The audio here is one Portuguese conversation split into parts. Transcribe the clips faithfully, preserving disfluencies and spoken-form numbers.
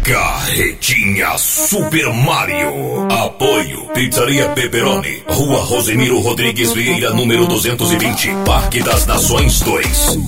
Carretinha Super Mario. Apoio Pizzaria Pepperoni, Rua Rosemiro Rodrigues Vieira, número duzentos e vinte, Parque das Nações dois.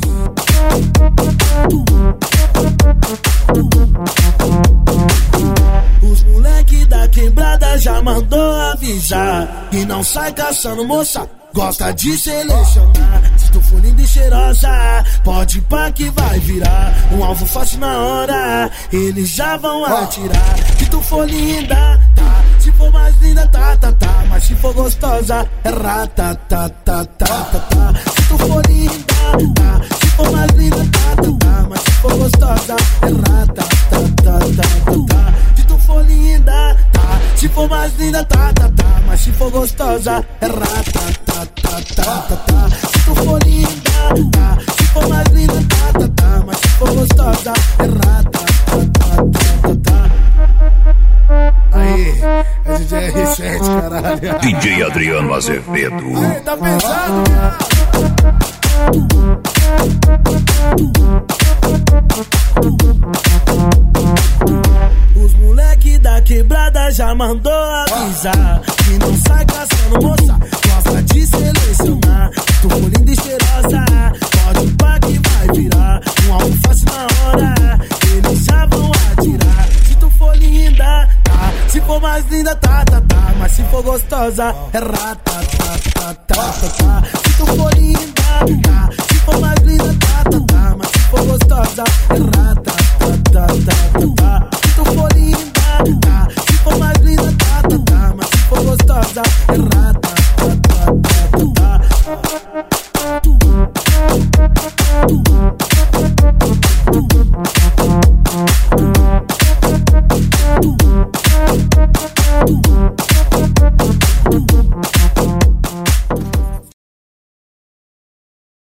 Os moleque da quebrada já mandou avisar que não sai caçando moça, gosta de selecionar. Se tu for linda e cheirosa, pode ir pá que vai virar um alvo fácil na hora, eles já vão atirar. Se tu for linda, tá, se for mais linda, tá, tá, tá, mas se for gostosa, é rata, tá, tá, tá, tá, tá. Se tu for linda, tá, se for mais linda, tá, tá, tá, mas se for gostosa, é rata, tá, tá, tá, tá, tá. Se tu for linda, tá, se for mais linda, tá, tá, tá, mas se for gostosa, é rata, tá, tá, tá, tá, tá. Se tu for linda, tá, se for mais linda, tá, tá, tá, mas se for gostosa, é rata, tá, tá, tá, tá, tá. Aí, é D J R sete, caralho. D J Adriano Azevedo. Aí, tá pesado, cara. Os moleque da quebrada já mandou avisar que não sai caçando moça, gosta de selecionar. Tu for linda e cheirosa, pode ir pá que vai virar um alvo fácil na hora, eles já vão atirar. Se tu for linda, tá, se for mais linda, tá, tá, tá, mas se for gostosa, é rata, tá, tá, tá, tá, tá. Se tu for linda, tá, se for mais linda, tá, tá, tá, mas se for gostosa, é rata, tá, tá, tá,